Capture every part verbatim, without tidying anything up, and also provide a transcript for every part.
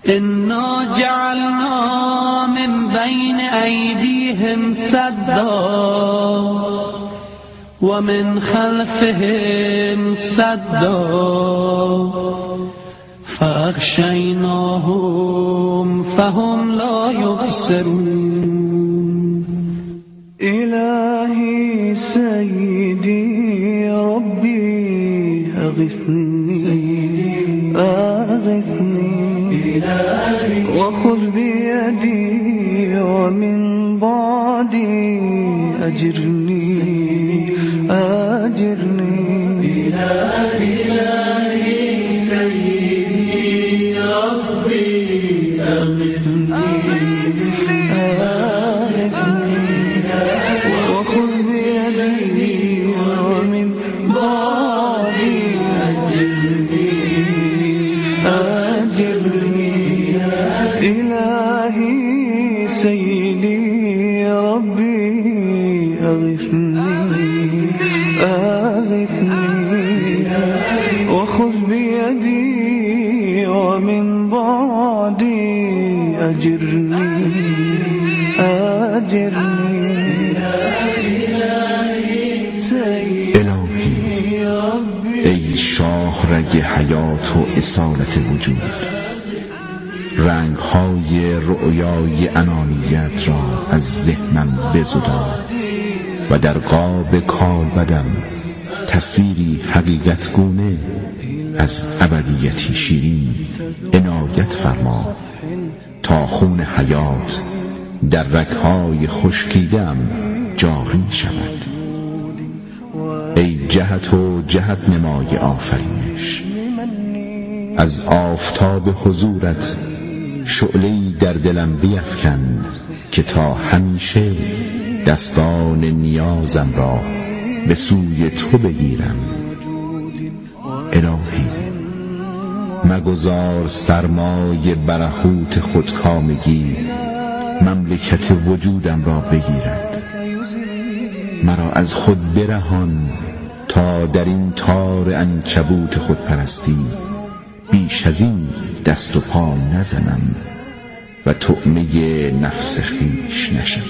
إنا جعلنا من بين أيديهم سدا ومن خلفهم سدا فأغشيناهم فهم لا يبصرون. إلهي سيدي ربي أغثني أغثني وخذ بيدي ومن بعدي أجرني أجرني. إلهي سيدي ربي أغثني وخذ بيدي ومن بعدي أجرني أجرني. إلهي سيدي ربي أغثني أغثني وخذ بيدي ومن بعدي أجرني أجرني. الهی ای شاه رگ حیات و اصالت وجود، رنگهای رؤیای انانیت را از ذهنم بزدای و در قاب کالبدم تصویری حقیقت گونه از ابدیتی شیرین عنایت فرما تا خون حیات در رگهای خشکیدم جاری شود. ای جهت و جهت نمای آفرینش، از آفتاب حضورت شعله‌ای در دلم بیفکن که تا همیشه دستان نیازم را به سوی تو بگیرم. الهی مگذار سرمای برهوت خودکامگی مملکت وجودم را بگیرد. مرا از خود برهان تا در این تار عنکبوت خودپرستی بیش از این دست و پا نزنم و طعمه نفس خویش نشوم.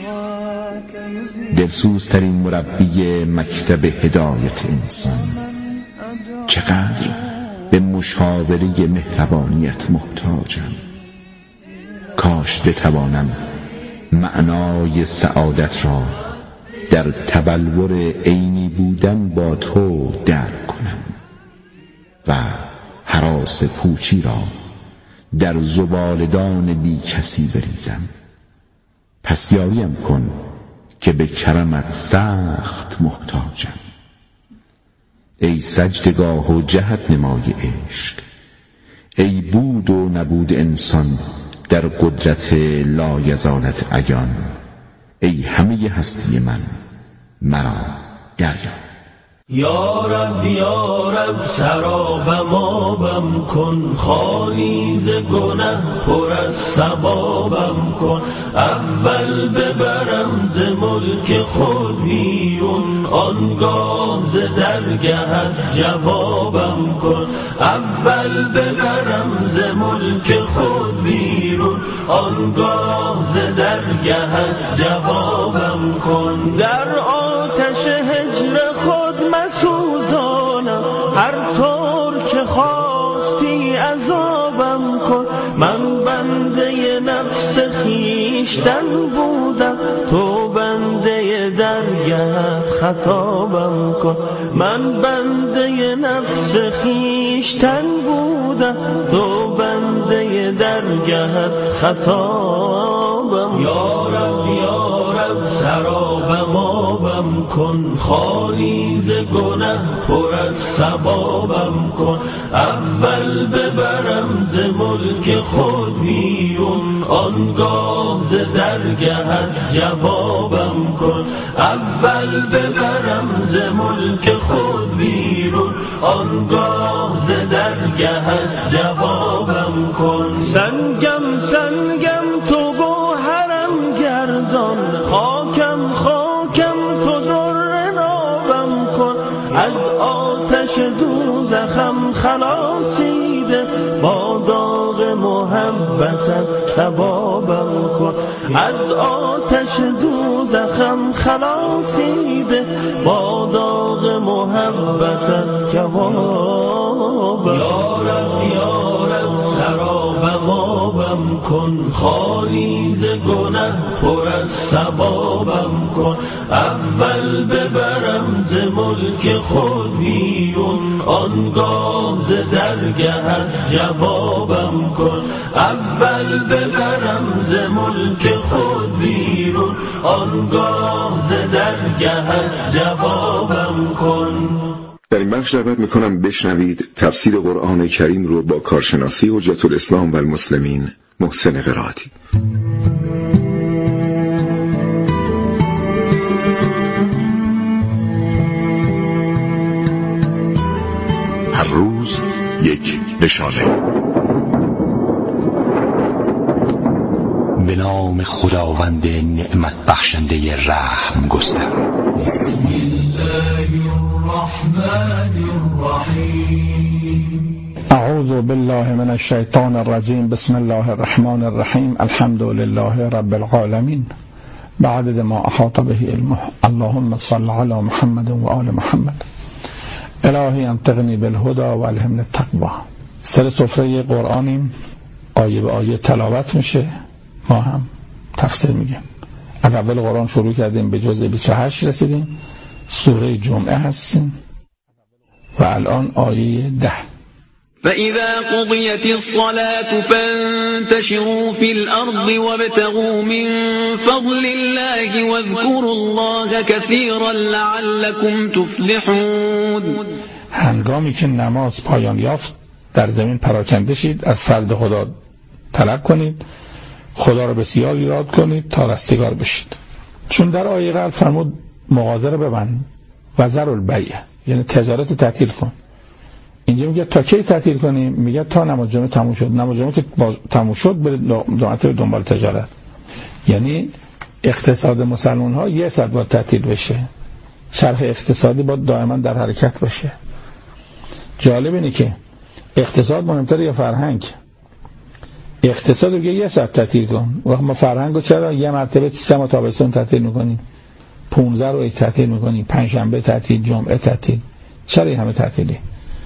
دلسوزترین مربی مکتب هدایت انسان، چقدر به مشاوره مهربانیت محتاجم. کاش بتوانم معنای سعادت را در تبلور عینی بودن با تو درک کنم و هراس پوچی را در زبالدان بی کسی بریزم. پس یاریم کن که به کرمت سخت محتاجم. ای سجدگاه و جهت نمای عشق، ای بود و نبود انسان در قدرت لایزالت عیان، ای همه هستی من مرا دریا. یا رب یا رب سرابم آبم کن، خالی ز گنه پر از ثوابم کن. اول ببرم ز ملک خود بیرون، آنگاه ز درگهت جوابم کن. اول ببرم ز ملک خود بیرون، آنگاه ز درگهت جوابم کن. در آتش هجر خود مسوزانم، هر طور که خواستی عذابم کن. من بنده نفس خیشتن بودم، تو بنده درگهت خطابم کن. من بنده نفس خیشتن بودم، تو بنده درگهت خطابم. یا رب یا رب سرابم آبم کن، خالی ز گنه پر از ثوابم کن. اول ببرم ز ملک خود بیرون، آنگاه ز درگهت جوابم کن. اول ببرم ز ملک خود بیرون، آنگاه ز درگهت جوابم کن. سنگم سنگم تو گوهرم گردان، خاکم خاکم تو در نابم کن. از آتش دوزخم خلاصیده بادا داغ محبتت کبابم کن، از آتش دوزخم خلاصیده با داغ محبتت کبابم. یا رب یا رب سرابم آبم کن، خالی ز گنه پر از ثوابم کن، اول ببرم ز ملک خود بیرون، آنگاه ز درگهت جوابم کن، اول ببرم ز ملک خود بیرون، آنگاه ز درگهت جوابم کن. در این بخش دعوت میکنم بشنوید تفسیر قرآن کریم رو با کارشناسی حجت الاسلام و المسلمین محسن قرائتی. هر روز یک نشانه. به نام خداوند نعمت بخشنده رحم گستر. بسم الله الرحمن الرحیم. اعوذ بالله من الشیطان الرجیم. بسم الله الرحمن الرحیم. الحمد لله رب العالمین بعدد ما احاط به علمه. اللهم صل علی محمد و آل محمد. الهی انطقنی بالهدى و الهمنی التقوی. سر سفره قرآنیم، آیه به آیه تلاوت میشه، ما هم تفسیر میگیم. از اول قرآن شروع کردیم، به جزء بیست و هشت رسیدیم، سوره جمعه هستیم و الان آیه ده. فإذا قضيت الصلاة فانتشروا في الأرض وابتغوا من فضل الله واذكروا الله كثيرا لعلكم تفلحون. هنگامی که نماز پایان یافت در زمین پراکنده شید، از فضل خدا طلب کنید، خدا رو بسیار یاد کنید تا رستگار بشید. چون در آیه قبل فرمود مغازه رو ببند و ذر البیع، یعنی تجارت تعطیل کن. اینجا میگه تا کی تعطیل کنیم؟ میگه تا نماز جمعه تموم شد. نماز جمعه که تموم شد به دنبال تجارت. یعنی اقتصاد مسلمان ها یه ساعت باید تعطیل بشه، چرخ اقتصادی باید دائما در حرکت باشه. جالب اینه که اقتصاد مهمتره یا فرهنگ؟ اقتصاد رو یه ساعت تعطیل کن، وقت ما فرهنگ رو چرا یه مرتبه سه ماه تابستون تعطیل میکنیم، پونزده رو تعطیل میکنیم، پنجشنبه تعطیل، جمعه تعطیل، چرا همه تعطیلی؟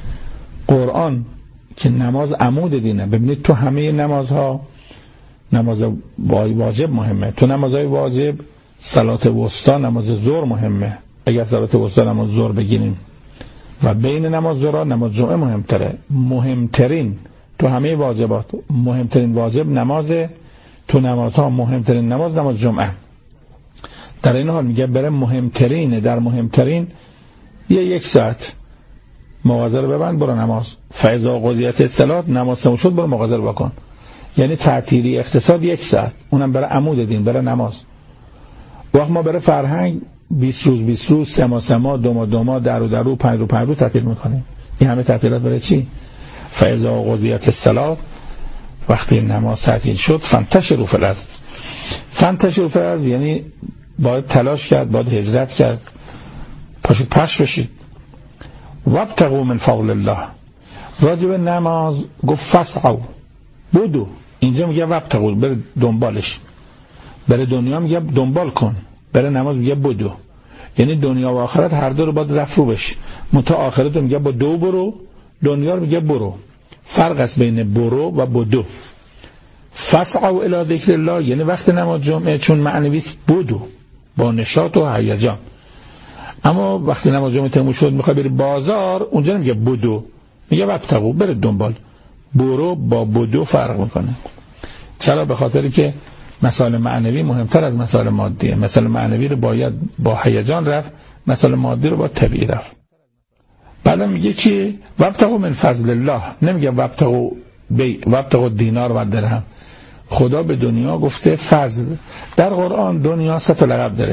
قرآن که نماز عمود دینه. ببینید تو همه نمازها نماز واجب مهمه، تو نمازهای واجب صلات وسطا نماز ظهر مهمه، اگر صلات وسطا نماز ظهر بگیریم، و بین نماز ظهر نماز جمعه مهمتره. مهمترین تو همه واجبات مهمترین واجب نمازه، تو نمازها مهمترین نماز نماز جمعه. در این حال میگه بره مهمترین، در مهمترین یه یک ساعت مغازه رو ببند، برو نماز. فاذا قضیت الصلاة، نماز تموم شد برو مغازه رو بکن. یعنی تعطیلی اقتصاد یک ساعت، اونم برای عمود دین، برای نماز. وقت ما برای فرهنگ بیست روز بیست روز، سه ماه سه ماه، دو ماه دو ماه، درو درو، پنج رو پنج رو تعطیل میکنیم. این همه تعطیلات برای چی؟ فاذا قضیت الصلاة، وقتی نماز تعطیل شد، فانتشروا فی الارض. فانتشروا فی الارض یعنی باید تلاش کرد، باید هجرت کرد، پاشید پخش بشید. وابتغوا من فضل الله. راجب نماز گفت فسعوا، بدو. اینجا میگه وابتغوا، بره دنبالش. بره دنیا میگه دنبال کن، بره نماز میگه بدو. یعنی دنیا و آخرت هر دو رو باید رفع بشه. متا آخرت رو میگه با دو برو، دنیا رو میگه برو. فرق است بین برو و بدو. فسعوا الی ذکر الله یعنی وقت نماز جمعه چون معنویست بدو، با نشاط و هیجان. اما وقتی نماز جمعه تموم شد میخوای بری بازار، اونجا نمیگه بدو، میگه وابتغوا، بره دنبال. برو با بدو فرق میکنه. چرا؟ به خاطری که مسائل معنوی مهمتر از مسائل مادیه. مسائل معنوی رو باید با هیجان رفت، مسائل مادی رو با طبیعی رفت. بعد میگه که وابتغوا من فضل الله، نمیگه وابتغوا بی وابتغوا دینار و درهم. خدا به دنیا گفته فضل. در قرآن دنیا سه تا لقب داره.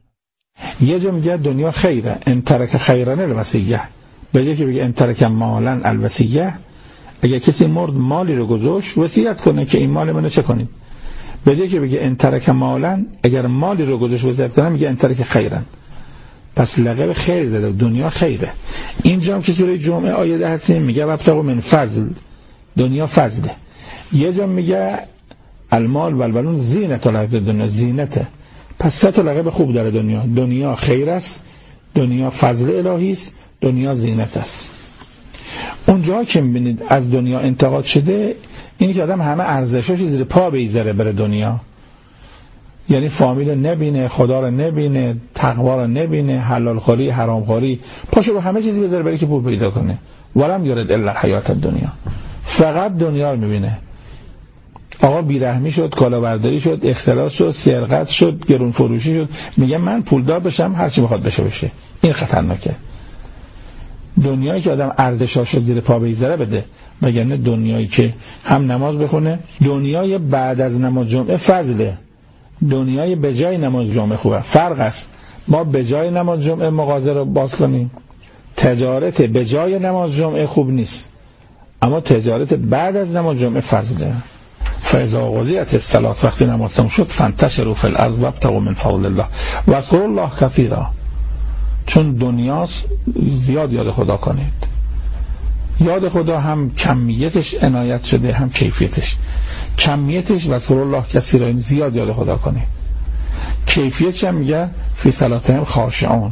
یه جا میگه دنیا خیره، ان ترک خیرن الوصیه. به جای که بگه ان ترک مالن الوصیه، اگه کسی مرد مالی رو گذاشت وصیت کنه که این مال منو چه کنید. به جای که بگه ان ترک مالن، اگر مالی رو گذاشت وصیت کنه، میگه ان ترک خیرن. پس لقب خیر داده، دنیا خیره. اینجا هم که سوره جمعه آیه ده هستیم میگه وابتغوا من فضل، دنیا فضله. یه جا میگه المال و البنون زینت الحیات الدنیا، زینته. پس سه تا لقب خوب داره دنیا. دنیا خیر است، دنیا فضل الهی است، دنیا زینت است. اونجا که میبینید از دنیا انتقاد شده اینی که آدم همه ارزشاش زیر پا بیذاره بره دنیا، یعنی فامیل نبینه، خدا رو نبینه، تقوا رو نبینه، حلال خوری، حرام خوری، پاشو رو همه چیزی بذاره بره که پول پیدا کنه. ولم یرد الا حیات الدنیا، فقط دنیا رو میبینه. آقا بیرحمی شد، کلاهبرداری شد، اختلاس شد، سرقت شد، گرون فروشی شد، میگه من پولدار بشم، هر چی بخواد بشه بشه. این خطرناکه. دنیایی که آدم ارزشاشو زیر پا بگذاره بده، وگرنه دنیایی که هم نماز بخونه، دنیای بعد از نماز جمعه فضله، دنیای بجای نماز جمعه خوبه. فرق است، ما بجای نماز جمعه مغازه رو باز کنیم، تجارت بجای نماز جمعه خوب نیست، اما تجارت بعد از نماز جمعه فضله. فاذا قضیت الصلاة، وقتی نماز تموم شد، فانتشروا فی الارض وابتغوا من فضل الله واذکروا الله کثیرا. چون دنیاست زیاد یاد خدا کنید. یاد خدا هم کمیتش عنایت شده هم کیفیتش. کمیتش واذکروا الله کثیرا، زیاد یاد خدا کنید. کیفیتش هم میگه فی صلاتهم خاشعون،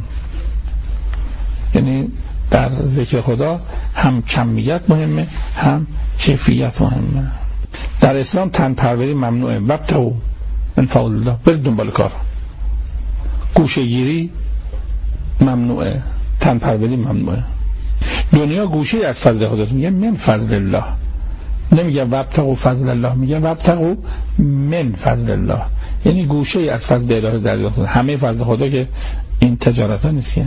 یعنی در ذکر خدا هم کمیت مهمه هم کیفیت مهمه. در اسلام تن پروری ممنوعه. وابتغوا من فضل الله، برید دنبال کار. گوشه گیری ممنوعه، تن پروری ممنوعه. دنیا گوشه از فضل خداست، میگه من فضل الله، نمیگه وابتغوا فضل الله، میگه وابتغوا من فضل الله، یعنی گوشه از فضل الهی دریافت کنید. همه فضل خدا که این تجارت ها نیست.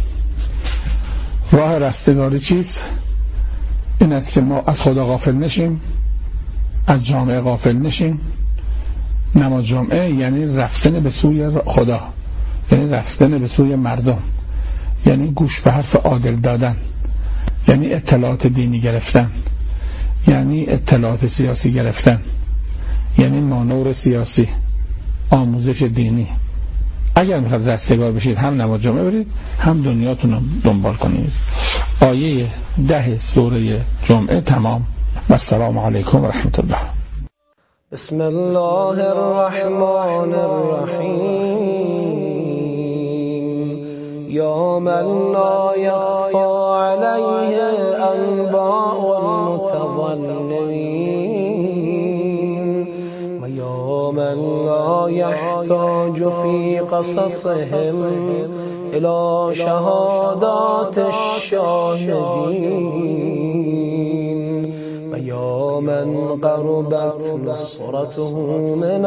راه رستگاری چیست؟ این است که ما از خدا غافل نشیم، از جامعه غافل نشیم. نماز جمعه یعنی رفتن به سوی خدا، یعنی رفتن به سوی مردم، یعنی گوش به حرف عادل دادن، یعنی اطلاعات دینی گرفتن، یعنی اطلاعات سیاسی گرفتن، یعنی مانور سیاسی، آموزش دینی. اگر میخواد رستگار بشید هم نماز جمعه برید هم دنیاتون رو دنبال کنید. آیه ده سوره جمعه تمام. و السلام علیکم و رحمت الله. بسم الله الرحمن الرحیم. یا من لا یخفى علیه انباء المتظلمین و یا من لا یحتاج فی قصصهم الى شهادات الشاهدین و یا من قربت نصرته من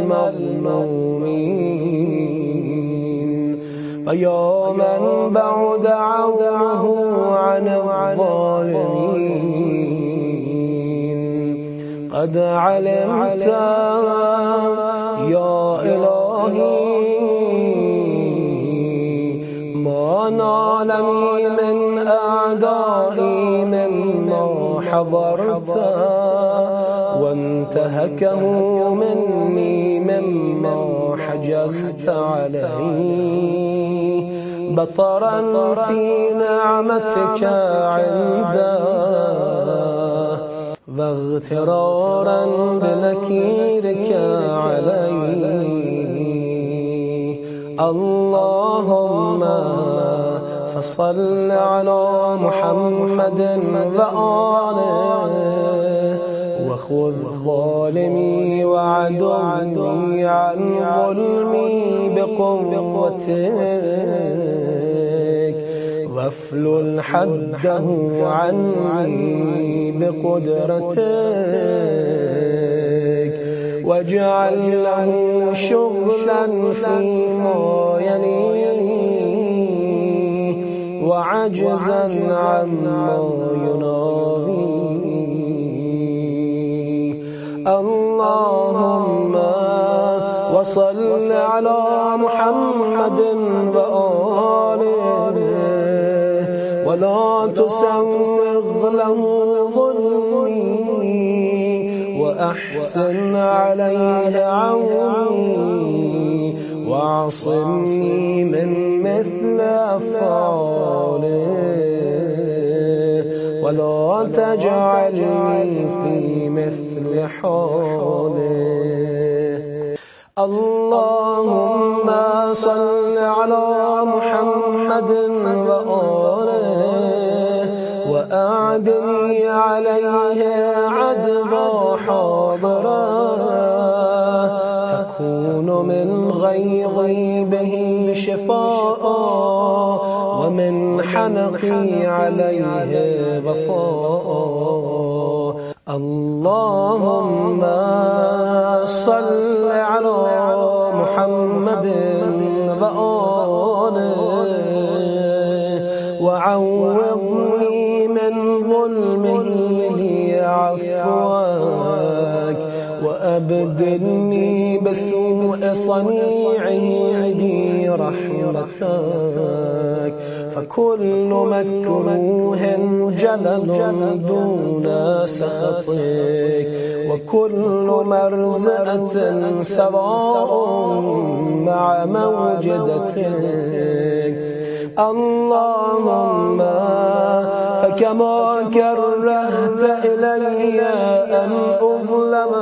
المظلومین و یا من بعد عونه عن الظالمین. قد علمت یا الهی ما نالنی من اعدائي مما حضرت وانتهكه مني مما حجزت عليه بطرا في نعمتك عنده واغترارا بنكيرك عليه. اللهم فصل على محمد وآله وخذ ظالمي وعدوي عن ظلمي بقوتك وافلل حده عني بقدرتك واجعل له شغلا فيما يليه وعجزا عما يناهيه. اللهم وصل على محمد وآله ولا تسوغ له ظلمي وأحسن عليه عوني وعصمني من مثل أفعاله ولا تجعلني في مثل كل حال. اللهم صل على محمد وآله وأعدني عليه عدبا حاضرا تكون من غيظي به شفاء ومن حنقي عليه وفاء. اللهم صل على محمد وآله وعوضني من ظلمه لعفوك وأبدلني بسوء صنيعه برحمتك. فكل مكروه جلل دون سخطك وكل مرزقة سواء مع موجدتك. اللهم فكما كرهت إلي أن أظلم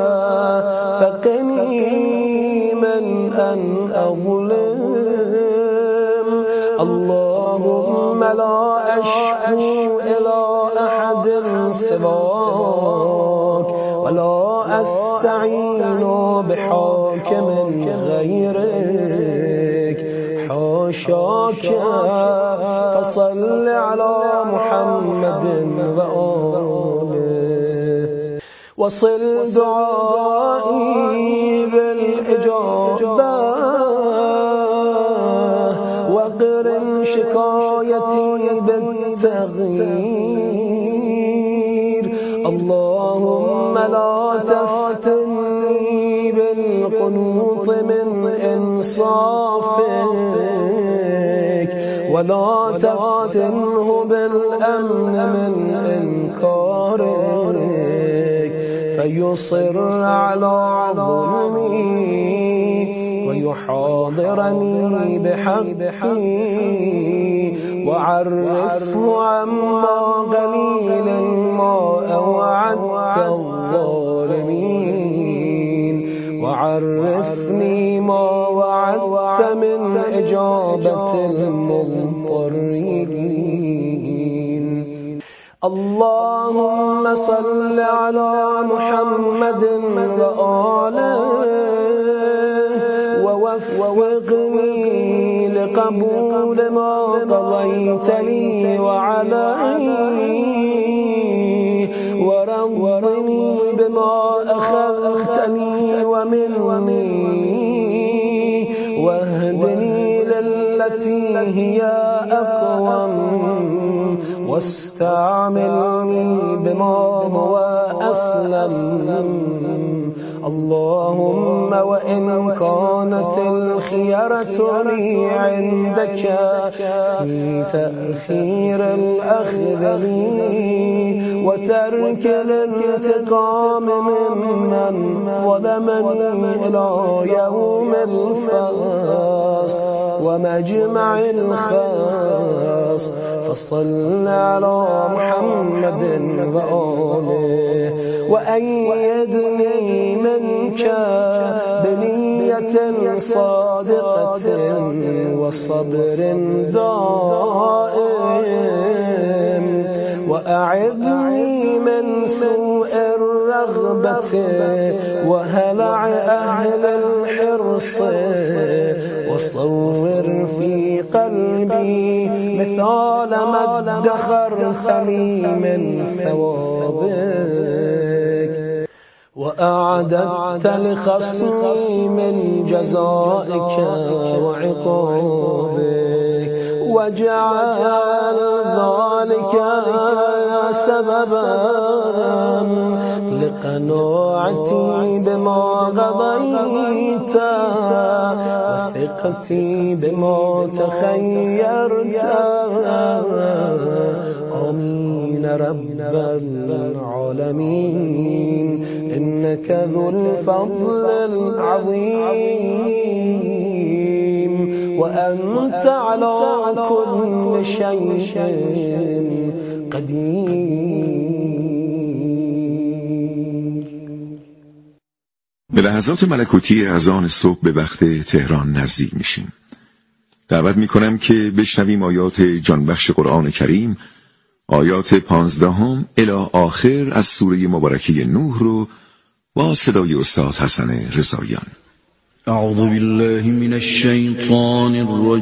فقني من أن أظلم. اللهم لا أشكو إلى أحد سواك ولا أستعين بحاكم غيرك حاشاك. فصل على محمد وآله وصل دعائي بالإجابة وقرن شكايتي بالتغيير. اللهم لا تفتني بالقنوط من إنصافك ولا تفتنه بالأمن من إنكارك فيصر على ظلمي ويحاضرني بحقي وعرفه عما قليل ما أوعدت الظالمين وعرفني ما وعدت من إجابة المضطرين. اللهم صل على محمد وآله ووفقني لقبول ما قضيت لي وعلي ورضني بما أخذتني ومني واهدني للتي هي أقوم واستعملني بما هو أسلم. اللهم وإن كانت الخيرة لي عندك في تأخير الأخذ لي وترك الانتقام ممن ظلمني إلى يوم الفصل ومجمع الخاص. فصل على محمد وآله وأيدني منك بنية صادقة وصبر دائم وأعذني من سوء الرغبة وهلع أهل الحرص وصور في قلبي مثال ما ادخرت لي من ثوابك وأعددت لخصمي من جزائك وعقابك واجعل ذلك سببا لقناعتي بما قضيت وثقتي بما تخيرت. آمين رب العالمين إنك ذو الفضل العظيم وأنت على كل شيء قدير. به لحظات ملکوتی اذان صبح به وقت تهران نزدیک میشیم. دعوت میکنم که بشنویم آیات جانبخش قرآن کریم، آیات پانزدهم الی آخر از سوره مبارکه نوح رو با صدای استاد حسن رضاییان. اعوذ بالله من الشیطان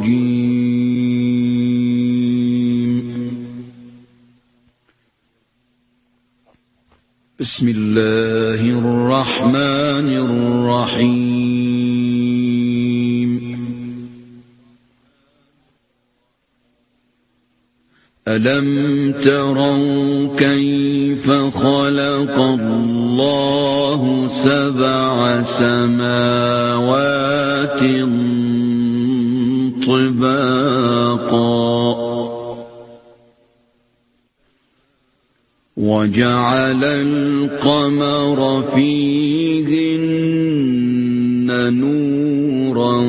الرجیم. بسم الله الرحمن الرحیم. ألم تروا كيف خلق الله سبع سماوات طباقا وجعل القمر فيهن نورا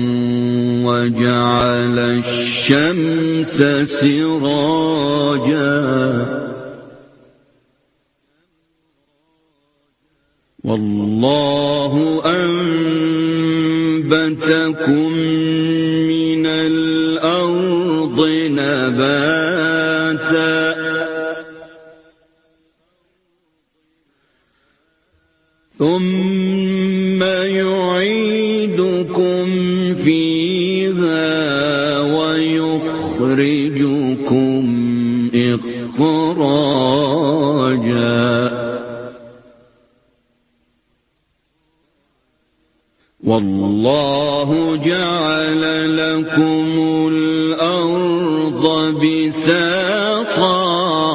وجعل الشمس سراجا والله أنبتكم من الأرض نباتا ثم يعيدكم فيها ويخرجكم إخراجا والله جعل لكم الأرض بساطا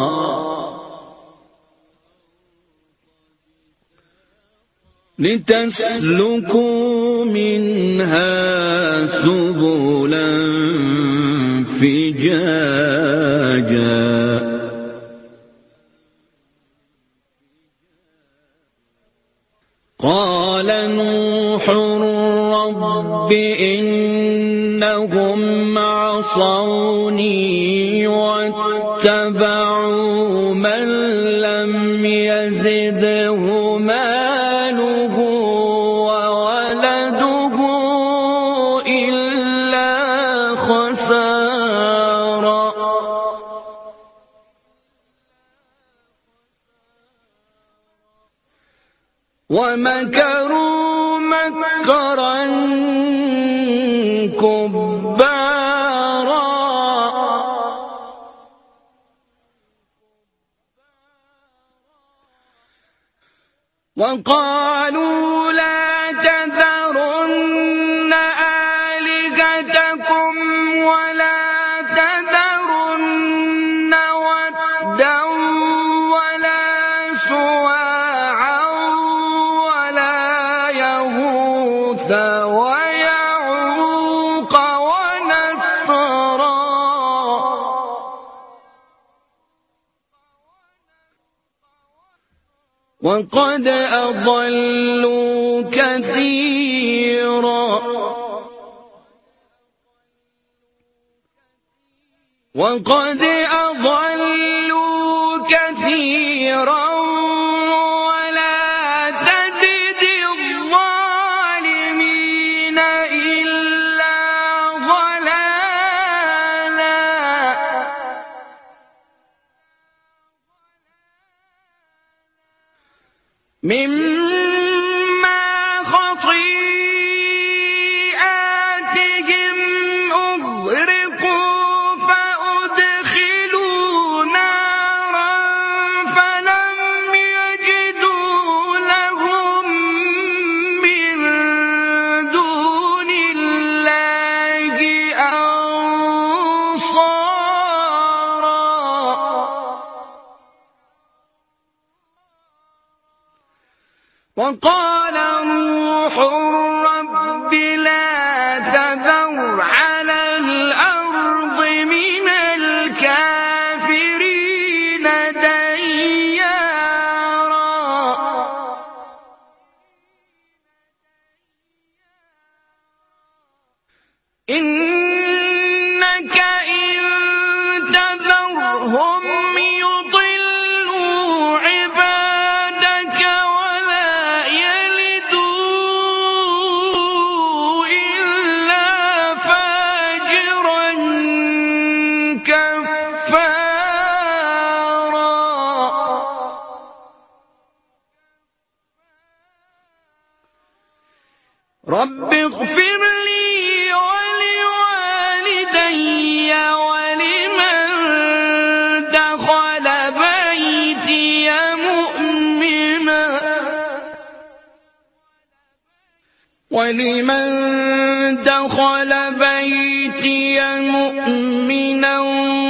لتسلكوا منها سبلا فجاجا قال نوح رب إنهم عصوني واتبعوا من لم يزده ماله وولده إلا خسارا ومكروا مكرا كبارا وقالوا لا تذرن آلهتكم ولا تذرن ودا ولا سواعا ولا يغوث ويعوق ونسرا وقد أضلوا كثيرا وقد أضلوا كثيرا ولا تزد الظالمين إلا ضلالا مما خطيئاتهم أغرقوا فأدخلوا نارا فلم يجدوا لهم من دون الله أنصارا وقال نوح رب لا تذر على الأرض من الكافرين ديارا إنك إن تذرهم يضلوا عبادك ولا يلدوا رب اغفر لي ولوالدي ولمن دخل بيتي مؤمنا ولمن دخل بيتي مؤمنا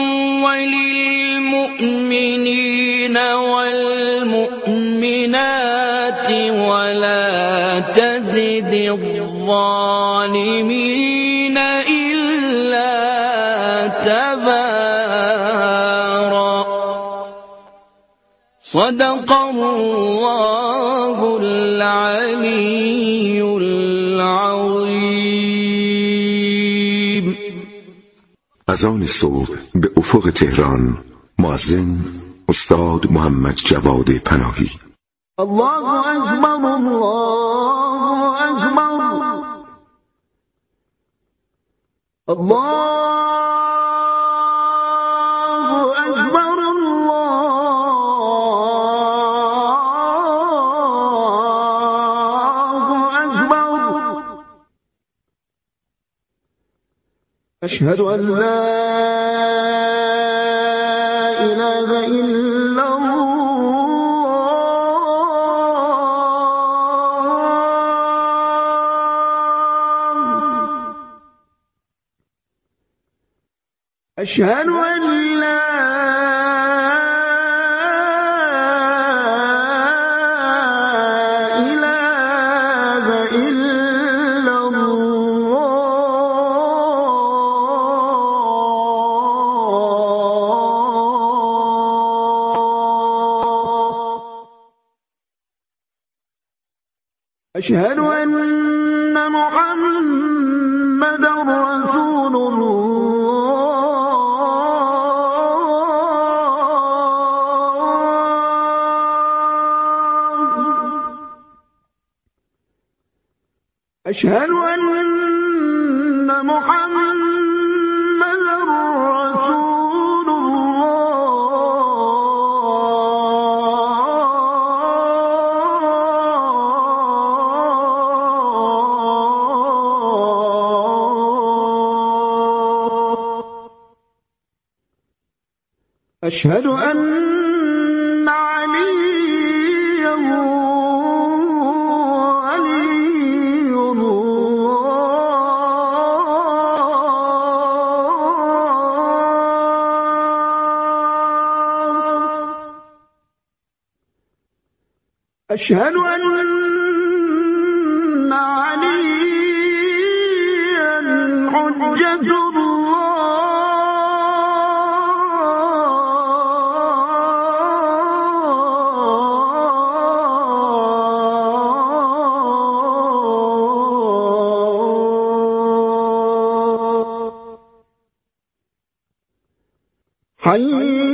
وللمؤمنين والمؤمنات ولا تزد الظالمين إلا تبارا صدق الله العلي العظيم. اذان صبح به افق تهران. مؤذن استاد محمد جواد پناهی. الله أكبر الله أكبر الله أكبر الله أكبر. أشهد أن لا إله إلا أشهد أن لا إله إلا الله. أشهد أن محمدا رسول أشهد أن محمدا رسول الله. أشهد أن عليا أشهد أن عليا حجة الله. حي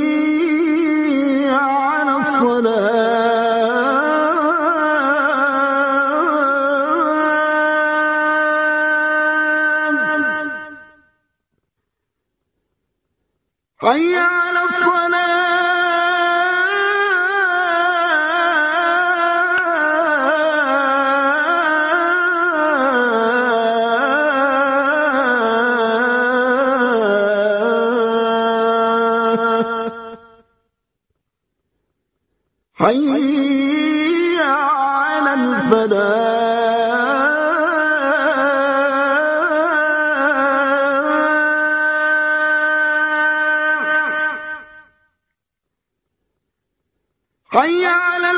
على الصلاة. حي على الصلاة. حي على الفلاح. حي على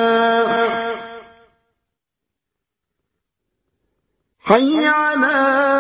الفلاح. حي على